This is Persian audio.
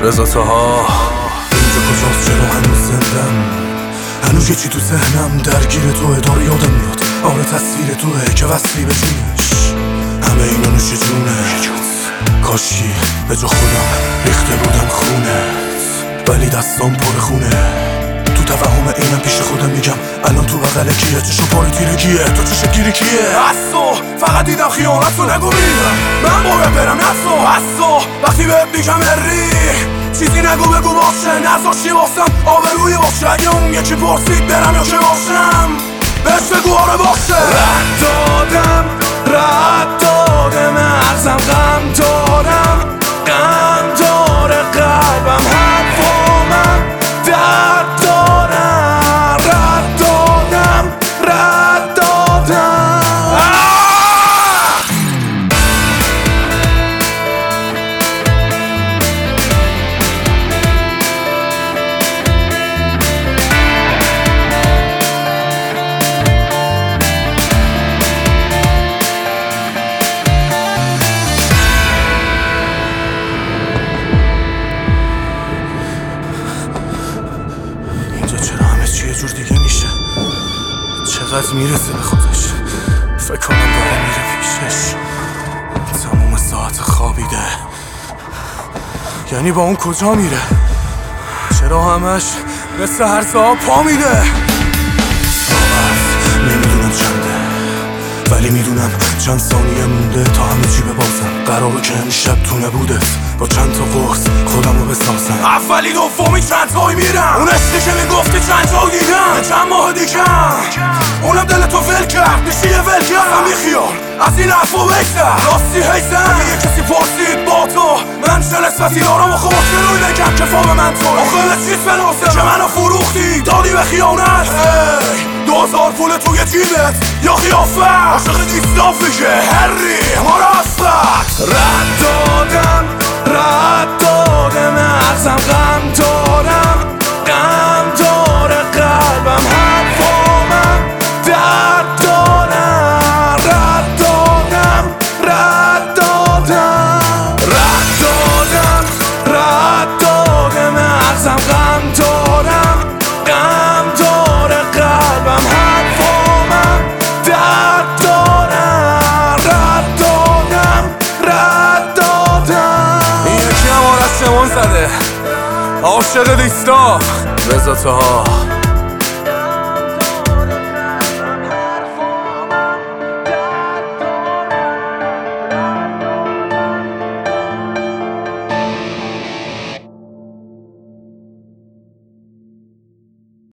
رضا طاها. اینجا کجاست؟ چرا هنوز زندم؟ هنوز یه چی تو ذهنم درگیر توه، داره یادم میاد آره تصویر توه که وصلی به جونش. همه اینا نوش جونه، کاشکی به جا خودم ریخته بودم خونت، ولی دستام پر خونه. تو توهم اینم پیش خودم میگم الان تو بغل کیه، چشم پاره تیرگیه، تو چه گیری کیه؟ اصو فقط دیدم خیانت رو، نگو میرم من باید برم نصو. اصو وقتی بهت میگم اری چیزی نگو بگو باشه، نذاشتی واسم آبروی باشه. اگه اون یکی پرسید برم یا که باشم بهش بگو آره باشه. رد دادم مغزم غم دارم، غم داره قلبم، حرفامم درد دارم. رد دادم یه جور دیگه میشه، چقدر میرسه به خودش، فکر کنم داره میره پیشش. تموم ساعت خوابیده، یعنی با اون کجا میره؟ چرا همش مثل هر ساعت پا میده؟ ساعت نمیدونم چنده، ولی میدونم چند ثانیه مونده تا همه چی ببازم. قراره که امشب تو نبودت با چند تا قرص خودم رو بسازم. اولی دومی چند تایی میرم، اون عشقی که میگفتی چند تا دیدم، چند ماه دیگم اونم دلتو ول کرد، میشه یه ول کردم بیخیال از این حرفو بگذر. راستی هیزن اگه کسی پرسید با تو من چه نسبتی دارم، آخه با چه روی بگم که فام من تو آخه چیز بناسه که منو فروختی دادی به خیانت. 2000 پول توی جیبت یا خیافت، عاشق دیستافی که هری ما راستت. رد دادم مغزم غم دارم، غم داره قلبم، حرفامم درد دارم. رد دادم مغزم غم دارم، غم داره قلبم، حرفامم درد دارم. رد دادم یکی هم آرش شمون زده، عاشق دیستا رضا طاها.